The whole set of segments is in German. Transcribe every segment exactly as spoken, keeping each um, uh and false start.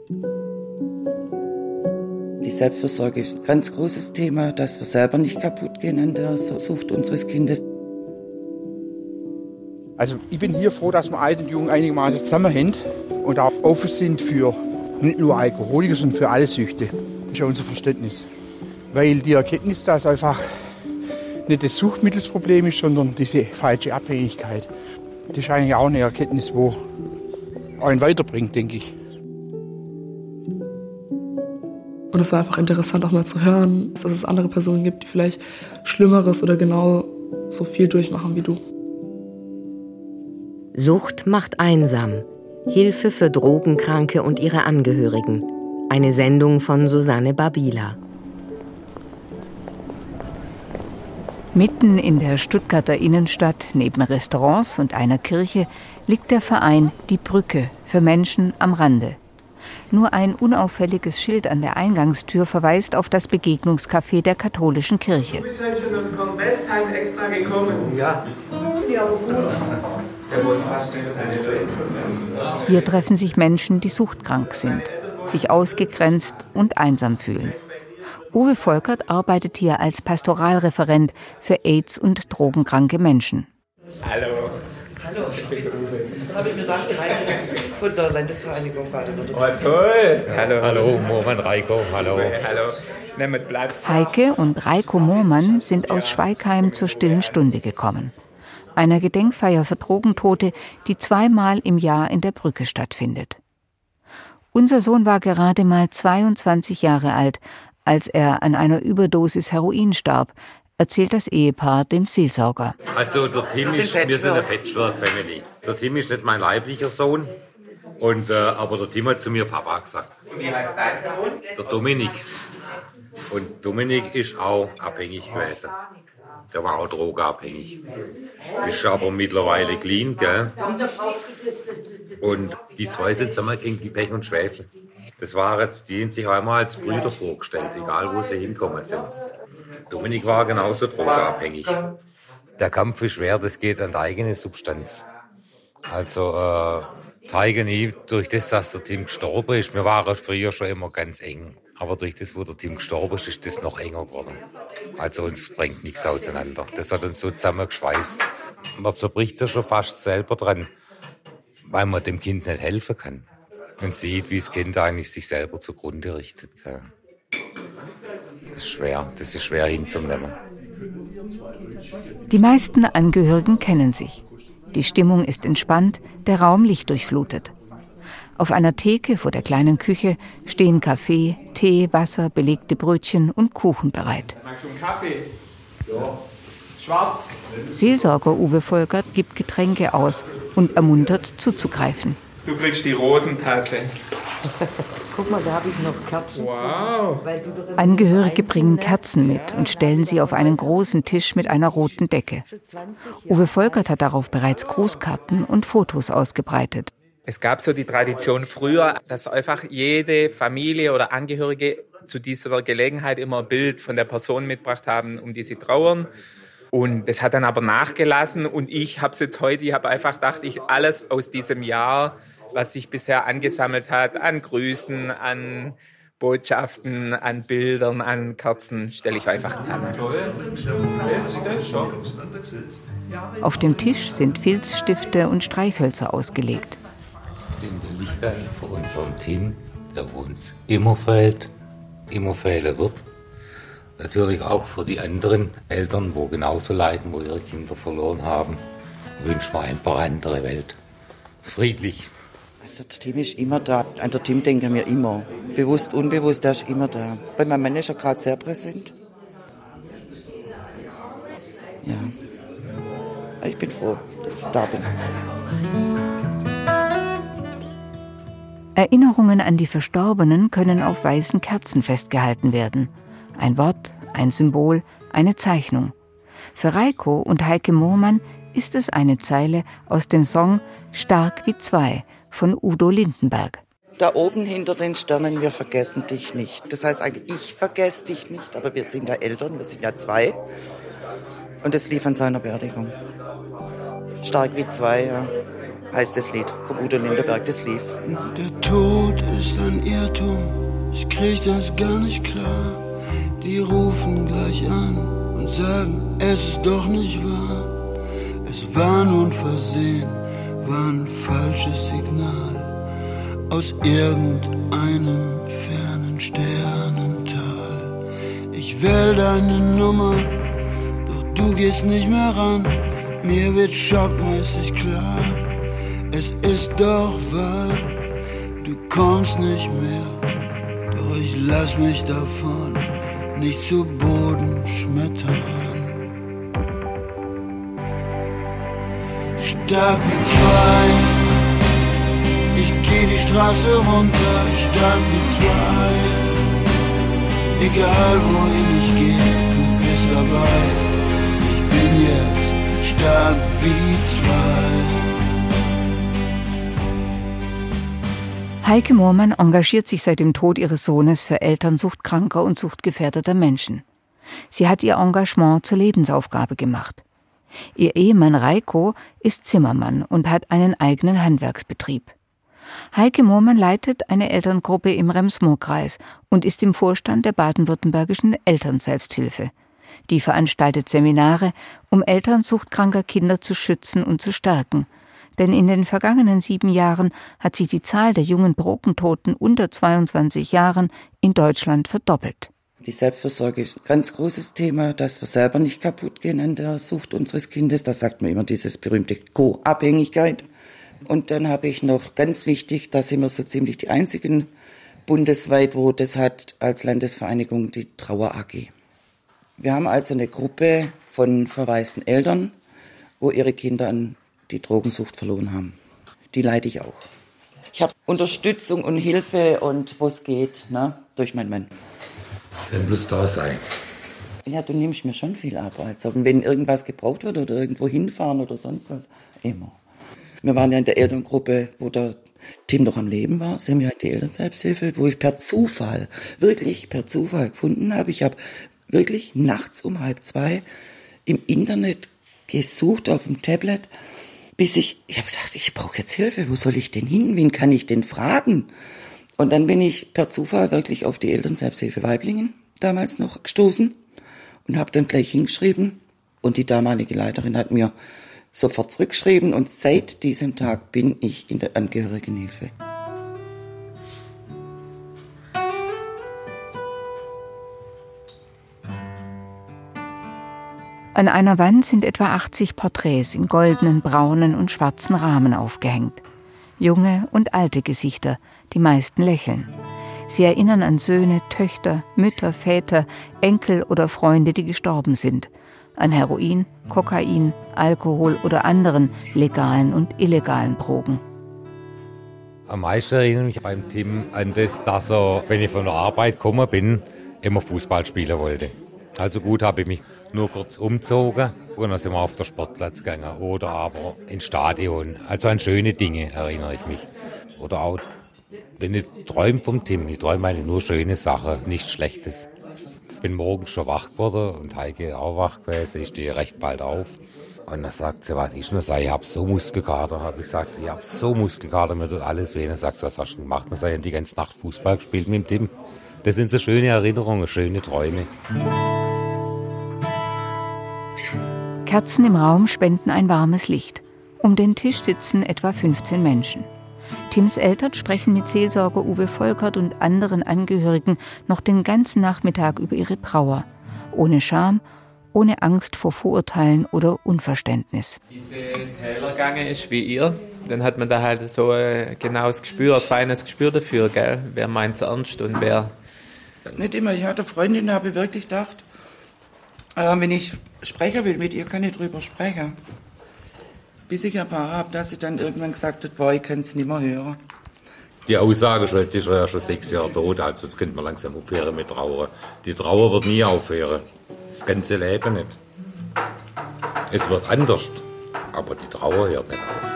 Die Selbstversorge ist ein ganz großes Thema, dass wir selber nicht kaputt gehen an der Sucht unseres Kindes. Also ich bin hier froh, dass wir Alt und Jung einigermaßen zusammenhängen und auch offen sind für nicht nur Alkoholiker, sondern für alle Süchte. Das ist ja unser Verständnis. Weil die Erkenntnis, dass einfach nicht das Suchtmittelsproblem ist, sondern diese falsche Abhängigkeit. Das ist eigentlich auch eine Erkenntnis, die einen weiterbringt, denke ich. Und es war einfach interessant, auch mal zu hören, dass es andere Personen gibt, die vielleicht Schlimmeres oder genau so viel durchmachen wie du. Sucht macht einsam. Hilfe für Drogenkranke und ihre Angehörigen. Eine Sendung von Susanne Babila. Mitten in der Stuttgarter Innenstadt, neben Restaurants und einer Kirche, liegt der Verein Die Brücke für Menschen am Rande. Nur ein unauffälliges Schild an der Eingangstür verweist auf das Begegnungscafé der katholischen Kirche. Du bist halt schon aus Kornwestheim extra gekommen. Ja. Ja, aber gut. Der wollte fast nicht deine Leute. Hier treffen sich Menschen, die suchtkrank sind, sich ausgegrenzt und einsam fühlen. Uwe Volkert arbeitet hier als Pastoralreferent für AIDS- und drogenkranke Menschen. Hallo. Hallo. Dann habe ich mir gedacht, Heike von der Landesvereinigung Baden-Württemberg. Oh, toll. Hallo. Hallo, Moormann Reiko. Hallo. Hallo. Nehmt Platz. Heike und Reiko Moormann sind aus Schweigheim zur stillen Stunde gekommen. Einer Gedenkfeier für Drogentote, die zweimal im Jahr in der Brücke stattfindet. Unser Sohn war gerade mal zweiundzwanzig Jahre alt, als er an einer Überdosis Heroin starb, erzählt das Ehepaar dem Seelsorger. Also der Tim ist, wir sind eine Patchwork-Family. Der Tim ist nicht mein leiblicher Sohn, und, äh, aber der Tim hat zu mir Papa gesagt. Und wie heißt dein Sohn? Der Dominik. Und Dominik ist auch abhängig gewesen. Der war auch drogenabhängig. Ist aber mittlerweile clean, gell? Und die zwei sind zusammengegangen wie Pech und Schwefel. Das waren, die haben sich einmal als Brüder vorgestellt, egal wo sie hinkommen sind. Dominik war genauso drogenabhängig. Der Kampf ist schwer, das geht an die eigene Substanz. Also, äh, die eigene, durch das, dass der Tim gestorben ist, wir waren früher schon immer ganz eng. Aber durch das, wo der Tim gestorben ist, ist das noch enger geworden. Also uns bringt nichts auseinander. Das hat uns so zusammengeschweißt. Man zerbricht ja schon fast selber dran, weil man dem Kind nicht helfen kann. Und sieht, wie das Kind eigentlich sich selber zugrunde richtet. Das ist schwer, das ist schwer hinzunehmen. Die meisten Angehörigen kennen sich. Die Stimmung ist entspannt, der Raum lichtdurchflutet. Auf einer Theke vor der kleinen Küche stehen Kaffee, Tee, Wasser, belegte Brötchen und Kuchen bereit. Magst du einen Kaffee? Ja. Schwarz? Seelsorger Uwe Volkert gibt Getränke aus und ermuntert zuzugreifen. Du kriegst die Rosentasse. Guck mal, da habe ich noch Kerzen. Wow. Angehörige bringen Kerzen mit und stellen sie auf einen großen Tisch mit einer roten Decke. Uwe Volkert hat darauf bereits Grußkarten und Fotos ausgebreitet. Es gab so die Tradition früher, dass einfach jede Familie oder Angehörige zu dieser Gelegenheit immer ein Bild von der Person mitgebracht haben, um die sie trauern. Und das hat dann aber nachgelassen. Und ich habe es jetzt heute, ich habe einfach gedacht, ich alles aus diesem Jahr, was sich bisher angesammelt hat, an Grüßen, an Botschaften, an Bildern, an Kerzen, stelle ich einfach zusammen. Auf dem Tisch sind Filzstifte und Streichhölzer ausgelegt. Das sind die Lichter für unseren Tim, der uns immer fehlt, immer fehlen wird. Natürlich auch für die anderen Eltern, wo genauso leiden, wo ihre Kinder verloren haben. Wünschen wir einfach eine andere Welt. Friedlich. Also der Tim ist immer da. An der Tim denken wir immer. Bewusst, unbewusst, der ist immer da. Bei meinem Mann ist er gerade sehr präsent. Ja. Ich bin froh, dass ich da bin. Erinnerungen an die Verstorbenen können auf weißen Kerzen festgehalten werden. Ein Wort, ein Symbol, eine Zeichnung. Für Reiko und Heike Moormann ist es eine Zeile aus dem Song »Stark wie zwei« von Udo Lindenberg. Da oben hinter den Sternen, wir vergessen dich nicht. Das heißt eigentlich, ich vergesse dich nicht, aber wir sind ja Eltern, wir sind ja zwei. Und das lief an seiner Beerdigung. Stark wie zwei, ja, heißt das Lied von Udo Lindenberg, das lief. Der Tod ist ein Irrtum, ich krieg das gar nicht klar. Die rufen gleich an und sagen, es ist doch nicht wahr. Es war nun Versehen, war ein falsches Signal aus irgendeinem fernen Sternental. Ich wähl deine Nummer, doch du gehst nicht mehr ran. Mir wird schockmäßig klar, es ist doch wahr. Du kommst nicht mehr, doch ich lass mich davon nicht zu Boden schmettern. Stark wie zwei, ich geh die Straße runter, stark wie zwei. Egal wohin ich geh, du bist dabei. Ich bin jetzt stark wie zwei. Heike Moormann engagiert sich seit dem Tod ihres Sohnes für Eltern suchtkranker und suchtgefährdeter Menschen. Sie hat ihr Engagement zur Lebensaufgabe gemacht. Ihr Ehemann Reiko ist Zimmermann und hat einen eigenen Handwerksbetrieb. Heike Moormann leitet eine Elterngruppe im Rems-Murr-Kreis und ist im Vorstand der baden-württembergischen Elternselbsthilfe. Die veranstaltet Seminare, um Eltern suchtkranker Kinder zu schützen und zu stärken. Denn in den vergangenen sieben Jahren hat sich die Zahl der jungen Drogentoten unter zweiundzwanzig Jahren in Deutschland verdoppelt. Die Selbstversorge ist ein ganz großes Thema, dass wir selber nicht kaputt gehen an der Sucht unseres Kindes. Da sagt man immer dieses berühmte Co-Abhängigkeit. Und dann habe ich noch ganz wichtig, da sind wir so ziemlich die einzigen bundesweit, wo das hat als Landesvereinigung die Trauer A G. Wir haben also eine Gruppe von verwaisten Eltern, wo ihre Kinder an die Drogensucht verloren haben. Die leite ich auch. Ich habe Unterstützung und Hilfe und wo es geht, ne, durch meinen Mann. Kann bloß da sein. Ja, du nimmst mir schon viel ab. Also wenn irgendwas gebraucht wird oder irgendwo hinfahren oder sonst was, immer. Wir waren ja in der Elterngruppe, wo der Tim noch am Leben war, sind wir in die Elternselbsthilfe, wo ich per Zufall, wirklich per Zufall gefunden habe. Ich habe wirklich nachts um halb zwei im Internet gesucht auf dem Tablet, bis ich, ich habe gedacht, ich brauche jetzt Hilfe, wo soll ich denn hin, wen kann ich denn fragen? Und dann bin ich per Zufall wirklich auf die Elternselbsthilfe Weiblingen damals noch gestoßen und habe dann gleich hingeschrieben und die damalige Leiterin hat mir sofort zurückgeschrieben und seit diesem Tag bin ich in der Angehörigenhilfe. An einer Wand sind etwa achtzig Porträts in goldenen, braunen und schwarzen Rahmen aufgehängt. Junge und alte Gesichter, die meisten lächeln. Sie erinnern an Söhne, Töchter, Mütter, Väter, Enkel oder Freunde, die gestorben sind. An Heroin, Kokain, Alkohol oder anderen legalen und illegalen Drogen. Am meisten erinnere ich mich beim Tim an das, dass er, wenn ich von der Arbeit gekommen bin, immer Fußball spielen wollte. Also gut, habe ich mich nur kurz umgezogen und dann sind wir auf den Sportplatz gegangen oder aber ins Stadion. Also an schöne Dinge erinnere ich mich. Oder auch, wenn ich träume vom Tim, ich träume eigentlich nur schöne Sachen, nichts Schlechtes. Ich bin morgens schon wach geworden und Heike auch wach gewesen. Ich stehe recht bald auf. Und dann sagt sie, was ist denn das? Ich habe so Muskelkater. Habe ich gesagt, ich habe so Muskelkater, mir tut alles weh. Dann sagt sie, was hast du gemacht? Dann sage ich, die ganze Nacht Fußball gespielt mit dem Tim. Das sind so schöne Erinnerungen, schöne Träume. Kerzen im Raum spenden ein warmes Licht. Um den Tisch sitzen etwa fünfzehn Menschen. Tims Eltern sprechen mit Seelsorger Uwe Volkert und anderen Angehörigen noch den ganzen Nachmittag über ihre Trauer. Ohne Scham, ohne Angst vor Vorurteilen oder Unverständnis. Diese Tälergange ist wie ihr, dann hat man da halt so ein genaues Gespür, ein feines Gespür dafür, gell? Wer meint es ernst und wer... Nicht immer. Ich hatte Freundin, habe wirklich gedacht, äh, wenn ich sprechen will mit ihr, kann ich drüber sprechen. Bis ich erfahren habe, dass sie dann irgendwann gesagt hat, boah, ich kann es nicht mehr hören. Die Aussage schon, jetzt ist er ja schon sechs Jahre tot, also jetzt könnte man langsam aufhören mit Trauer. Die Trauer wird nie aufhören. Das ganze Leben nicht. Es wird anders, aber die Trauer hört nicht auf.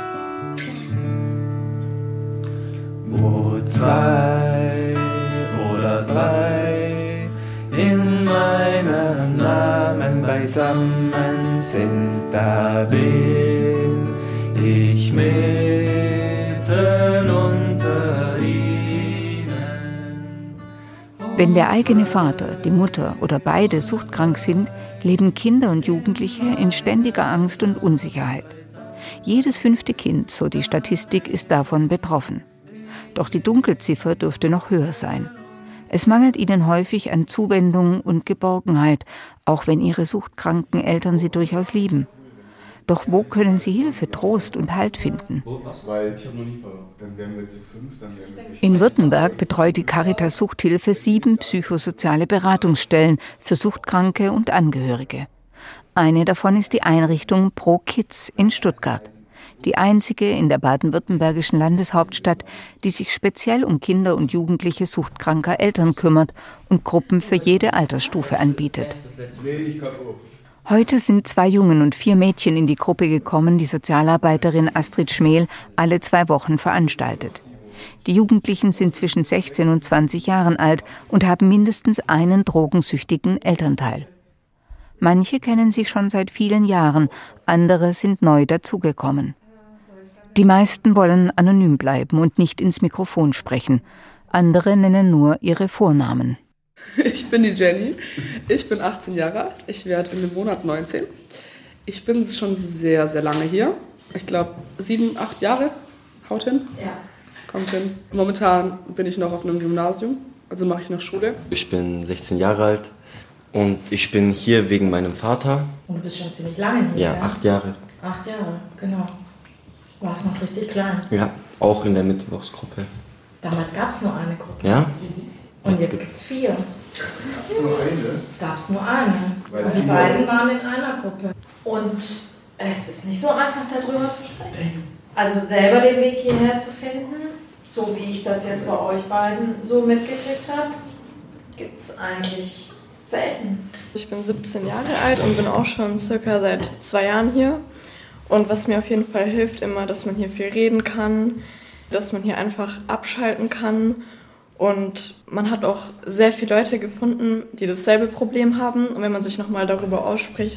Wo zwei oder drei in meinem Namen beisammen sind, da bin ich mitten unter ihnen. Wenn der eigene Vater, die Mutter oder beide suchtkrank sind, leben Kinder und Jugendliche in ständiger Angst und Unsicherheit. Jedes fünfte Kind, so die Statistik, ist davon betroffen. Doch die Dunkelziffer dürfte noch höher sein. Es mangelt ihnen häufig an Zuwendung und Geborgenheit, auch wenn ihre suchtkranken Eltern sie durchaus lieben. Doch wo können sie Hilfe, Trost und Halt finden? In Württemberg betreut die Caritas Suchthilfe sieben psychosoziale Beratungsstellen für Suchtkranke und Angehörige. Eine davon ist die Einrichtung Pro Kids in Stuttgart. Die einzige in der baden-württembergischen Landeshauptstadt, die sich speziell um Kinder und Jugendliche suchtkranker Eltern kümmert und Gruppen für jede Altersstufe anbietet. Heute sind zwei Jungen und vier Mädchen in die Gruppe gekommen, die Sozialarbeiterin Astrid Schmel alle zwei Wochen veranstaltet. Die Jugendlichen sind zwischen sechzehn und zwanzig Jahren alt und haben mindestens einen drogensüchtigen Elternteil. Manche kennen sich schon seit vielen Jahren, andere sind neu dazugekommen. Die meisten wollen anonym bleiben und nicht ins Mikrofon sprechen. Andere nennen nur ihre Vornamen. Ich bin die Jenny, ich bin achtzehn Jahre alt, ich werde in dem Monat neunzehn. Ich bin schon sehr, sehr lange hier. Ich glaube sieben, acht Jahre, haut hin. Ja. Kommt hin. Momentan bin ich noch auf einem Gymnasium, also mache ich noch Schule. Ich bin sechzehn Jahre alt und ich bin hier wegen meinem Vater. Und du bist schon ziemlich lange hier, ja? Ja, acht Jahre. Acht Jahre, genau. Du warst noch richtig klein. Ja, auch in der Mittwochsgruppe. Damals gab es nur eine Gruppe. Ja. Und jetzt gibt es vier. Gab es nur eine. Und die beiden waren in einer Gruppe. Und es ist nicht so einfach, darüber zu sprechen. Also selber den Weg hierher zu finden, so wie ich das jetzt bei euch beiden so mitgekriegt habe, gibt es eigentlich selten. Ich bin siebzehn Jahre alt und bin auch schon circa seit zwei Jahren hier. Und was mir auf jeden Fall hilft immer, dass man hier viel reden kann, dass man hier einfach abschalten kann. Und man hat auch sehr viele Leute gefunden, die dasselbe Problem haben. Und wenn man sich nochmal darüber ausspricht,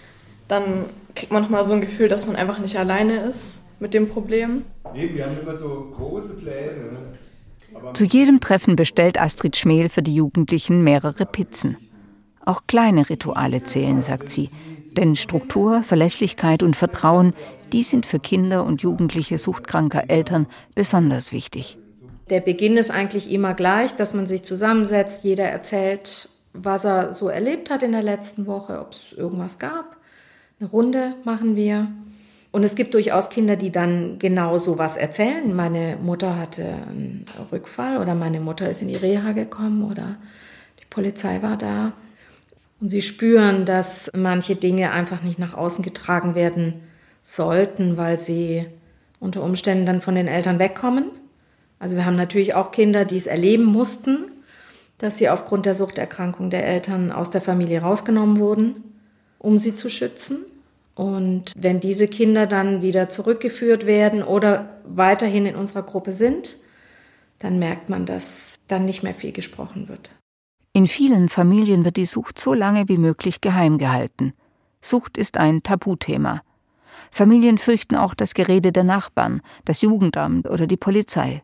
dann kriegt man nochmal so ein Gefühl, dass man einfach nicht alleine ist mit dem Problem. Nee, wir haben immer so große Pläne. Aber zu jedem Treffen bestellt Astrid Schmel für die Jugendlichen mehrere Pizzen. Auch kleine Rituale zählen, sagt sie. Denn Struktur, Verlässlichkeit und Vertrauen, die sind für Kinder und Jugendliche suchtkranker Eltern besonders wichtig. Der Beginn ist eigentlich immer gleich, dass man sich zusammensetzt, jeder erzählt, was er so erlebt hat in der letzten Woche, ob es irgendwas gab. Eine Runde machen wir. Und es gibt durchaus Kinder, die dann genau so was erzählen. Meine Mutter hatte einen Rückfall oder meine Mutter ist in die Reha gekommen oder die Polizei war da. Und sie spüren, dass manche Dinge einfach nicht nach außen getragen werden sollten, weil sie unter Umständen dann von den Eltern wegkommen. Also wir haben natürlich auch Kinder, die es erleben mussten, dass sie aufgrund der Suchterkrankung der Eltern aus der Familie rausgenommen wurden, um sie zu schützen. Und wenn diese Kinder dann wieder zurückgeführt werden oder weiterhin in unserer Gruppe sind, dann merkt man, dass dann nicht mehr viel gesprochen wird. In vielen Familien wird die Sucht so lange wie möglich geheim gehalten. Sucht ist ein Tabuthema. Familien fürchten auch das Gerede der Nachbarn, das Jugendamt oder die Polizei.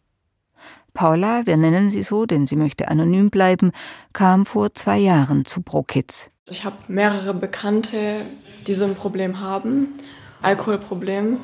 Paula, wir nennen sie so, denn sie möchte anonym bleiben, kam vor zwei Jahren zu Pro Kids. Ich habe mehrere Bekannte, die so ein Problem haben, Alkoholproblem.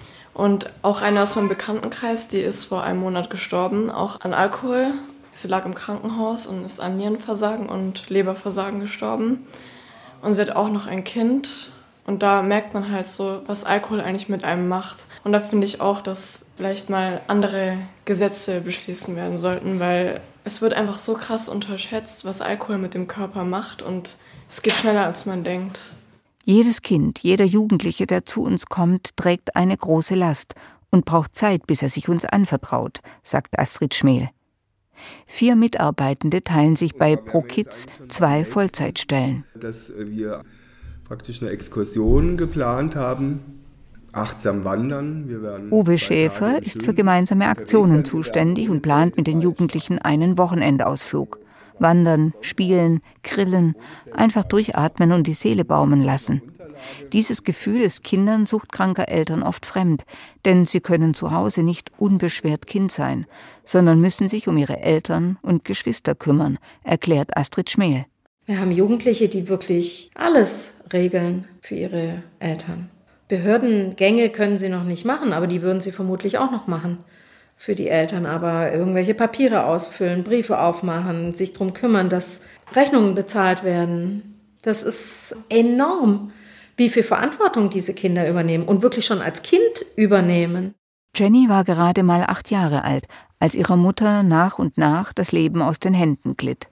Und auch eine aus meinem Bekanntenkreis, die ist vor einem Monat gestorben, auch an Alkohol. Sie lag im Krankenhaus und ist an Nierenversagen und Leberversagen gestorben. Und sie hat auch noch ein Kind. Und da merkt man halt so, was Alkohol eigentlich mit einem macht. Und da finde ich auch, dass vielleicht mal andere Gesetze beschließen werden sollten, weil es wird einfach so krass unterschätzt, was Alkohol mit dem Körper macht. Und es geht schneller, als man denkt. Jedes Kind, jeder Jugendliche, der zu uns kommt, trägt eine große Last und braucht Zeit, bis er sich uns anvertraut, sagt Astrid Schmel. Vier Mitarbeitende teilen sich bei Pro Kids zwei Vollzeitstellen. Dass wir praktisch eine Exkursion geplant haben, achtsam wandern. Wir werden Uwe Schäfer ist für gemeinsame Aktionen zuständig und plant mit den Jugendlichen einen Wochenendausflug. Wandern, spielen, grillen, einfach durchatmen und die Seele baumeln lassen. Dieses Gefühl ist Kindern suchtkranker Eltern oft fremd, denn sie können zu Hause nicht unbeschwert Kind sein, sondern müssen sich um ihre Eltern und Geschwister kümmern, erklärt Astrid Schmel. Wir haben Jugendliche, die wirklich alles regeln für ihre Eltern. Behördengänge können sie noch nicht machen, aber die würden sie vermutlich auch noch machen für die Eltern. Aber irgendwelche Papiere ausfüllen, Briefe aufmachen, sich darum kümmern, dass Rechnungen bezahlt werden. Das ist enorm, wie viel Verantwortung diese Kinder übernehmen und wirklich schon als Kind übernehmen. Jenny war gerade mal acht Jahre alt, als ihrer Mutter nach und nach das Leben aus den Händen glitt.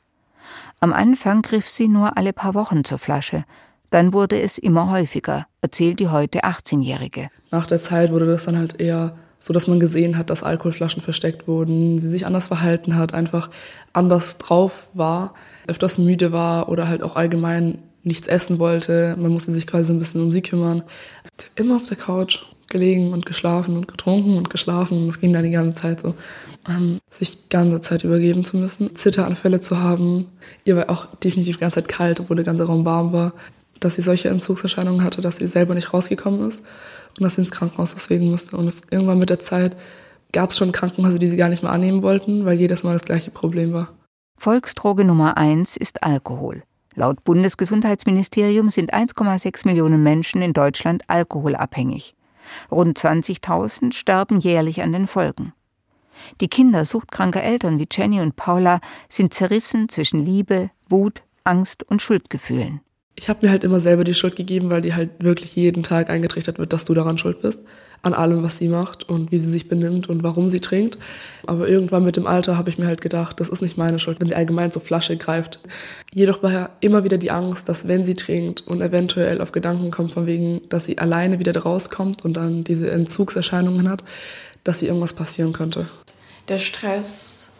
Am Anfang griff sie nur alle paar Wochen zur Flasche. Dann wurde es immer häufiger, erzählt die heute achtzehnjährige. Nach der Zeit wurde das dann halt eher so, dass man gesehen hat, dass Alkoholflaschen versteckt wurden, sie sich anders verhalten hat, einfach anders drauf war, öfters müde war oder halt auch allgemein nichts essen wollte. Man musste sich quasi ein bisschen um sie kümmern. Immer auf der Couch gelegen und geschlafen und getrunken und geschlafen. Und es ging dann die ganze Zeit so. Ähm, sich die ganze Zeit übergeben zu müssen, Zitteranfälle zu haben. Ihr war auch definitiv die ganze Zeit kalt, obwohl der ganze Raum warm war. Dass sie solche Entzugserscheinungen hatte, dass sie selber nicht rausgekommen ist und dass sie ins Krankenhaus deswegen musste. Und es, irgendwann mit der Zeit gab es schon Krankenhäuser, die sie gar nicht mehr annehmen wollten, weil jedes Mal das gleiche Problem war. Volksdroge Nummer eins ist Alkohol. Laut Bundesgesundheitsministerium sind eins Komma sechs Millionen Menschen in Deutschland alkoholabhängig. Rund zwanzigtausend sterben jährlich an den Folgen. Die Kinder suchtkranker Eltern wie Jenny und Paula sind zerrissen zwischen Liebe, Wut, Angst und Schuldgefühlen. Ich habe mir halt immer selber die Schuld gegeben, weil die halt wirklich jeden Tag eingetrichtert wird, dass du daran schuld bist. An allem, was sie macht und wie sie sich benimmt und warum sie trinkt. Aber irgendwann mit dem Alter habe ich mir halt gedacht, das ist nicht meine Schuld, wenn sie allgemein zur Flasche greift. Jedoch war ja immer wieder die Angst, dass wenn sie trinkt und eventuell auf Gedanken kommt, von wegen, dass sie alleine wieder da rauskommt und dann diese Entzugserscheinungen hat, dass ihr irgendwas passieren könnte. Der Stress,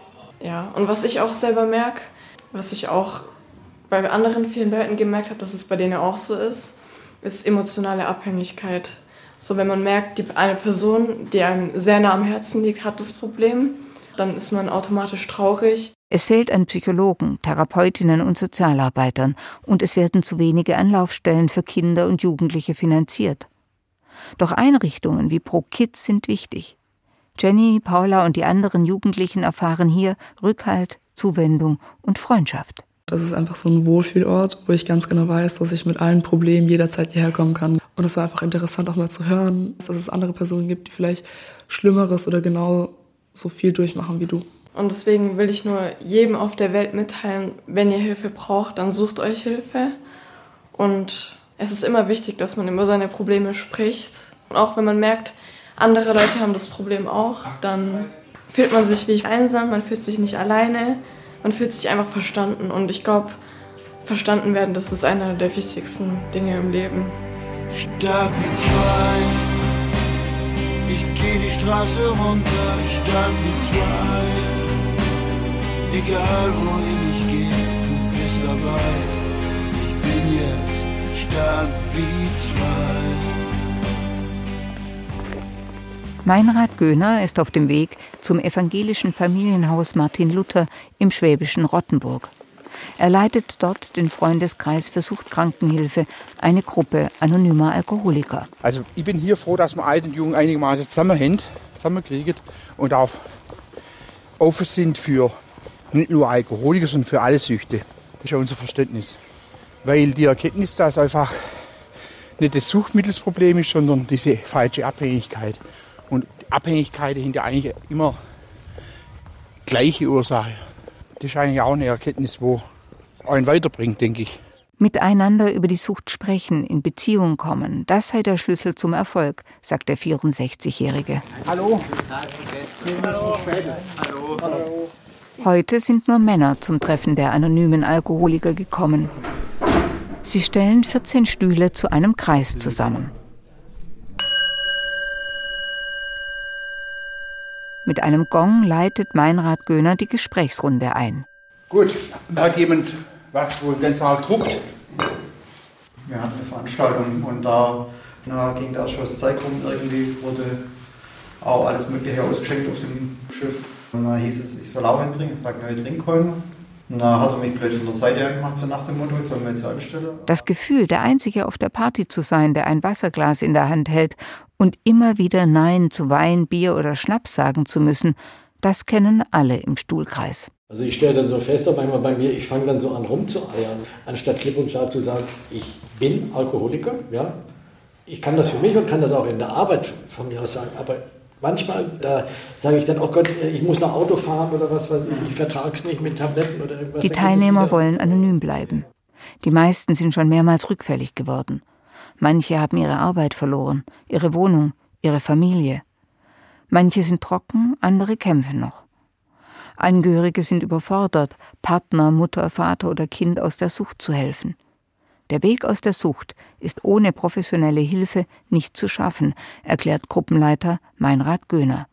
ja. Und was ich auch selber merke, was ich auch bei anderen vielen Leuten gemerkt habe, dass es bei denen auch so ist, ist emotionale Abhängigkeit. So, wenn man merkt, die, eine Person, die einem sehr nah am Herzen liegt, hat das Problem, dann ist man automatisch traurig. Es fehlt an Psychologen, Therapeutinnen und Sozialarbeitern und es werden zu wenige Anlaufstellen für Kinder und Jugendliche finanziert. Doch Einrichtungen wie Pro Kids sind wichtig. Jenny, Paula und die anderen Jugendlichen erfahren hier Rückhalt, Zuwendung und Freundschaft. Das ist einfach so ein Wohlfühlort, wo ich ganz genau weiß, dass ich mit allen Problemen jederzeit hierher kommen kann. Und es war einfach interessant auch mal zu hören, dass es andere Personen gibt, die vielleicht Schlimmeres oder genau so viel durchmachen wie du. Und deswegen will ich nur jedem auf der Welt mitteilen, wenn ihr Hilfe braucht, dann sucht euch Hilfe. Und es ist immer wichtig, dass man über seine Probleme spricht. Und auch wenn man merkt, andere Leute haben das Problem auch, dann fühlt man sich wie einsam, man fühlt sich nicht alleine. Man fühlt sich einfach verstanden und ich glaube, verstanden werden, das ist einer der wichtigsten Dinge im Leben. Stark wie zwei, ich geh die Straße runter, stark wie zwei. Egal wohin ich geh, du bist dabei. Ich bin jetzt stark wie zwei. Meinrad Göhner ist auf dem Weg zum evangelischen Familienhaus Martin Luther im schwäbischen Rottenburg. Er leitet dort den Freundeskreis für Suchtkrankenhilfe, eine Gruppe anonymer Alkoholiker. Also ich bin hier froh, dass wir Alt und Jung einigermaßen zusammenhängen, zusammenkriegen und auch offen sind für nicht nur Alkoholiker, sondern für alle Süchte. Das ist ja unser Verständnis. Weil die Erkenntnis, dass einfach nicht das Suchtmittelsproblem ist, sondern diese falsche Abhängigkeit. Und Abhängigkeit sind ja eigentlich immer gleiche Ursache. Das ist eigentlich auch eine Erkenntnis, wo einen weiterbringt, denke ich. Miteinander über die Sucht sprechen, in Beziehung kommen, das sei der Schlüssel zum Erfolg, sagt der vierundsechzigjährige. Hallo. Hallo. Hallo. Hallo. Heute sind nur Männer zum Treffen der anonymen Alkoholiker gekommen. Sie stellen vierzehn Stühle zu einem Kreis zusammen. Mit einem Gong leitet Meinrad Göhner die Gesprächsrunde ein. Gut, hat jemand was, wo ganz arg druckt? Wir hatten eine Veranstaltung und da na, ging der Ausschuss Zeit rum. Irgendwie wurde auch alles Mögliche ausgeschenkt auf dem Schiff. Und da hieß es, ich soll auch einen trinken. Ich sage, neue Trinkräume. Na, hat er mich blöd von der Seite angemacht, so nach dem Motto, sollen wir jetzt anstellen? Das Gefühl, der Einzige auf der Party zu sein, der ein Wasserglas in der Hand hält und immer wieder Nein zu Wein, Bier oder Schnaps sagen zu müssen, das kennen alle im Stuhlkreis. Also ich stelle dann so fest, auch manchmal bei mir, ich fange dann so an rumzueiern, anstatt klipp und klar zu sagen, ich bin Alkoholiker, ja. Ich kann das für mich und kann das auch in der Arbeit von mir aus sagen, aber manchmal, da sage ich dann, oh Gott, ich muss noch Auto fahren oder was weiß ich, ich vertrage es nicht mit Tabletten oder irgendwas. Die Teilnehmer wollen anonym bleiben. Die meisten sind schon mehrmals rückfällig geworden. Manche haben ihre Arbeit verloren, ihre Wohnung, ihre Familie. Manche sind trocken, andere kämpfen noch. Angehörige sind überfordert, Partner, Mutter, Vater oder Kind aus der Sucht zu helfen. Der Weg aus der Sucht ist ohne professionelle Hilfe nicht zu schaffen, erklärt Gruppenleiter Meinrad Göhner.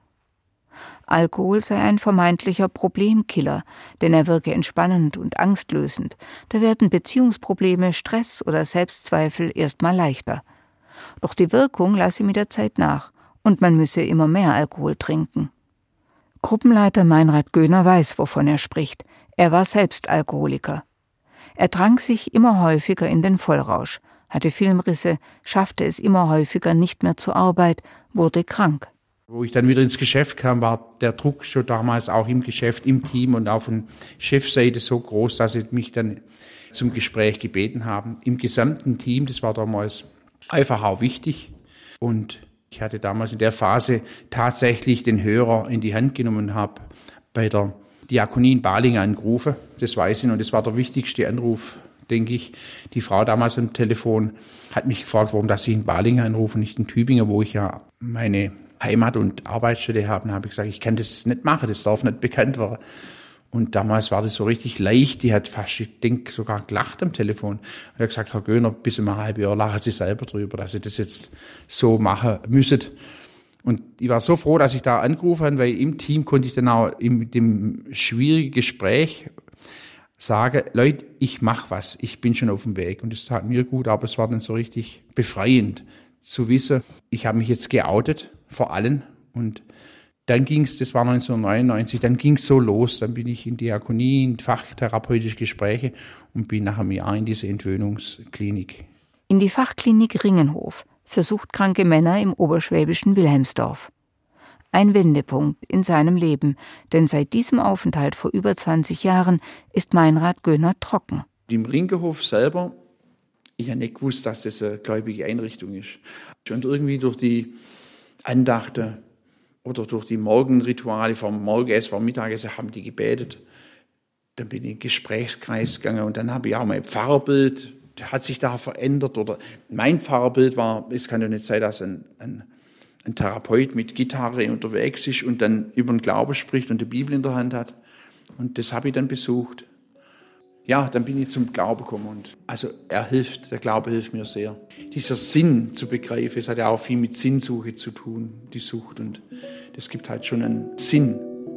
Alkohol sei ein vermeintlicher Problemkiller, denn er wirke entspannend und angstlösend. Da werden Beziehungsprobleme, Stress oder Selbstzweifel erst mal leichter. Doch die Wirkung lasse mit der Zeit nach und man müsse immer mehr Alkohol trinken. Gruppenleiter Meinrad Göhner weiß, wovon er spricht. Er war selbst Alkoholiker. Er trank sich immer häufiger in den Vollrausch, hatte Filmrisse, schaffte es immer häufiger nicht mehr zur Arbeit, wurde krank. Wo ich dann wieder ins Geschäft kam, war der Druck schon damals auch im Geschäft, im Team und auf der Chefseite so groß, dass sie mich dann zum Gespräch gebeten haben. Im gesamten Team, das war damals einfach auch wichtig. Und ich hatte damals in der Phase tatsächlich den Hörer in die Hand genommen und habe bei der Diakonie in Balingen angerufen. Das weiß ich und das war der wichtigste Anruf, denke ich. Die Frau damals am Telefon hat mich gefragt, warum dass ich in Balingen anrufe, nicht in Tübingen, wo ich ja meine Heimat- und Arbeitsstätte habe. Da habe ich gesagt, ich kann das nicht machen, das darf nicht bekannt werden. Und damals war das so richtig leicht, die hat fast, ich denke, sogar gelacht am Telefon. Und er hat gesagt, Herr Göhner, bis um ein halbes Jahr lachen Sie selber drüber, dass Sie das jetzt so machen müssen. Und ich war so froh, dass ich da angerufen habe, weil im Team konnte ich dann auch in dem schwierigen Gespräch sagen, Leute, ich mache was, ich bin schon auf dem Weg. Und das tat mir gut, aber es war dann so richtig befreiend zu wissen, ich habe mich jetzt geoutet vor allen und dann ging es, das war neunzehnhundertneunundneunzig, dann ging es so los, dann bin ich in Diakonie, in fachtherapeutische Gespräche und bin nach einem Jahr in diese Entwöhnungsklinik. In die Fachklinik Ringenhof für suchtkranke Männer im oberschwäbischen Wilhelmsdorf. Ein Wendepunkt in seinem Leben, denn seit diesem Aufenthalt vor über zwanzig Jahren ist Meinrad Göhner trocken. Im Ringenhof selber, ich habe nicht gewusst, dass das eine gläubige Einrichtung ist. Und irgendwie durch die Andachten oder durch die Morgenrituale vom Morgenessen, vom Mittagessen haben die gebetet. Dann bin ich in den Gesprächskreis gegangen und dann habe ich auch mein Pfarrerbild, hat sich da verändert. Oder mein Pfarrerbild war, es kann ja nicht sein, dass ein, ein, ein Therapeut mit Gitarre unterwegs ist und dann über den Glauben spricht und die Bibel in der Hand hat. Und das habe ich dann besucht. Ja, dann bin ich zum Glauben gekommen und also er hilft, der Glaube hilft mir sehr. Dieser Sinn zu begreifen, es hat ja auch viel mit Sinnsuche zu tun, die Sucht und das gibt halt schon einen Sinn.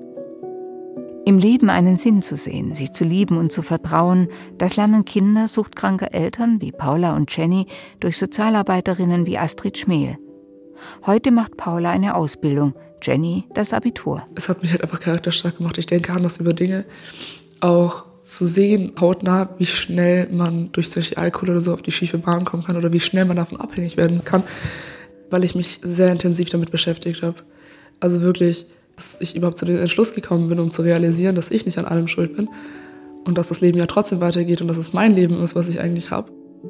Im Leben einen Sinn zu sehen, sich zu lieben und zu vertrauen, das lernen Kinder suchtkranker Eltern wie Paula und Jenny durch Sozialarbeiterinnen wie Astrid Schmel. Heute macht Paula eine Ausbildung, Jenny das Abitur. Es hat mich halt einfach charakterstark gemacht. Ich denke anders über Dinge, auch zu sehen, hautnah, wie schnell man durch solche Alkohol oder so auf die schiefe Bahn kommen kann oder wie schnell man davon abhängig werden kann, weil ich mich sehr intensiv damit beschäftigt habe. Also wirklich, dass ich überhaupt zu dem Entschluss gekommen bin, um zu realisieren, dass ich nicht an allem schuld bin und dass das Leben ja trotzdem weitergeht und dass es mein Leben ist, was ich eigentlich habe.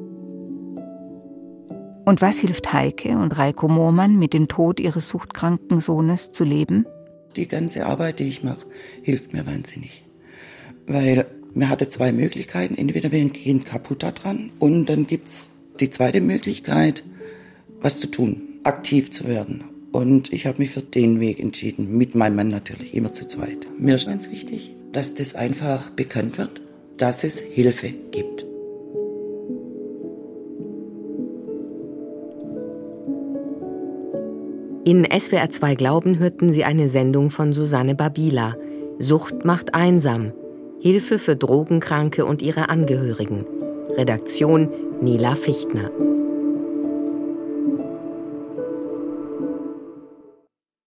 Und was hilft Heike und Reiko Moormann, mit dem Tod ihres suchtkranken Sohnes zu leben? Die ganze Arbeit, die ich mache, hilft mir wahnsinnig. Weil man hatte zwei Möglichkeiten. Entweder wir gehen kaputt daran und dann gibt's die zweite Möglichkeit, was zu tun, aktiv zu werden. Und ich habe mich für den Weg entschieden, mit meinem Mann natürlich, immer zu zweit. Mir ist ganz wichtig, dass das einfach bekannt wird, dass es Hilfe gibt. In S W R zwei Glauben hörten Sie eine Sendung von Susanne Babila. Sucht macht einsam. Hilfe für Drogenkranke und ihre Angehörigen. Redaktion Nila Fichtner.